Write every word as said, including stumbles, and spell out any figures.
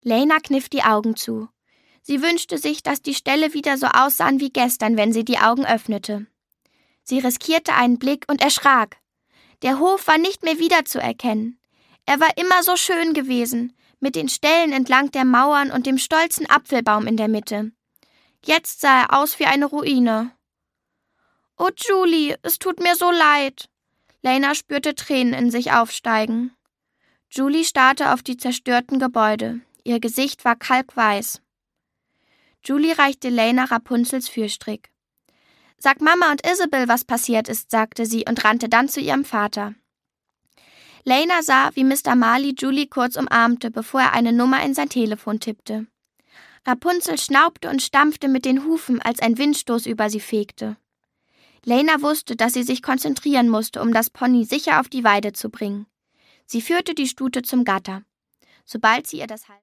Lena kniff die Augen zu. Sie wünschte sich, dass die Ställe wieder so aussahen wie gestern, wenn sie die Augen öffnete. Sie riskierte einen Blick und erschrak. Der Hof war nicht mehr wiederzuerkennen. Er war immer so schön gewesen, mit den Ställen entlang der Mauern und dem stolzen Apfelbaum in der Mitte. Jetzt sah er aus wie eine Ruine. »Oh, Julie, es tut mir so leid.« Lena spürte Tränen in sich aufsteigen. Julie starrte auf die zerstörten Gebäude. Ihr Gesicht war kalkweiß. Julie reichte Lena Rapunzels Fürstrick. »Sag Mama und Isabel, was passiert ist«, sagte sie und rannte dann zu ihrem Vater. Lena sah, wie Mister Marley Julie kurz umarmte, bevor er eine Nummer in sein Telefon tippte. Rapunzel schnaubte und stampfte mit den Hufen, als ein Windstoß über sie fegte. Lena wusste, dass sie sich konzentrieren musste, um das Pony sicher auf die Weide zu bringen. Sie führte die Stute zum Gatter. Sobald sie ihr das Hals